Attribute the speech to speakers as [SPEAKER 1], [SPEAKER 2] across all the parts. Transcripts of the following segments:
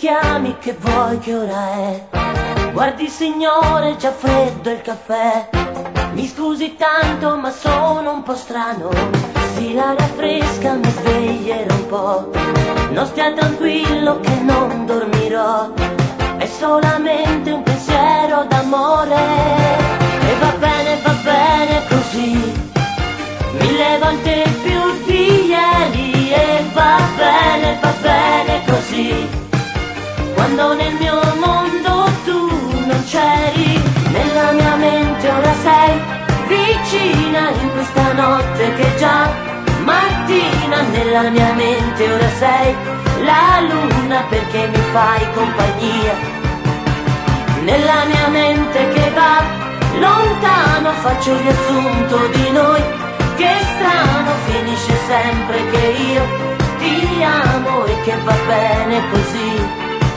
[SPEAKER 1] chiami, che vuoi, che ora è? Guardi signore, già freddo il caffè. Mi scusi tanto ma sono un po' strano, sì l'aria fresca mi sveglierà un po'. Non stia tranquillo che non dormirò, è solamente un pensiero d'amore. E va bene così, 1000 volte più di ieri. E va bene così, quando nel mio mondo tu non c'eri. Nella mia mente ora sei vicina, in questa notte che già mattina. Nella mia mente ora sei la luna, perché mi fai compagnia. Nella mia mente che va lontano faccio il riassunto di noi. Che strano, finisce sempre che io ti amo e che va bene così.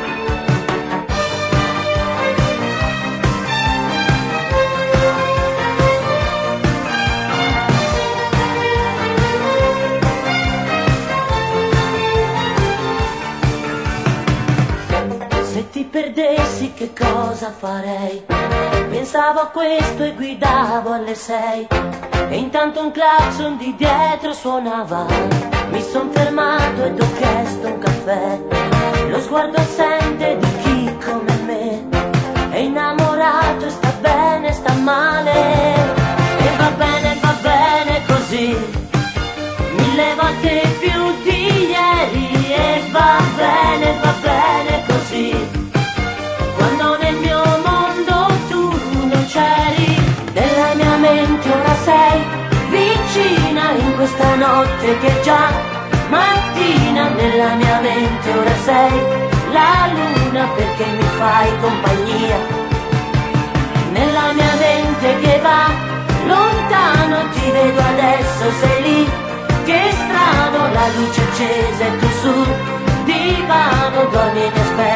[SPEAKER 1] Se ti perdessi che cosa farei? Pensavo a questo e guidavo alle 6, e intanto un clacson di dietro suonava. Mi son fermato ed ho chiesto un caffè. Lo sguardo assente di chi come me è innamorato e sta bene, sta male. E va bene così, 1000 volte più di ieri. E va bene così, quando nel mio mondo tu non c'eri. Nella mia mente ora sei vicina, in questa notte che già mattina. Nella mia mente ora sei la luna, perché mi fai compagnia. Nella mia mente che va lontano ti vedo adesso, sei lì. Che strano, la luce accesa e tu sul divano dormi e mi aspetti.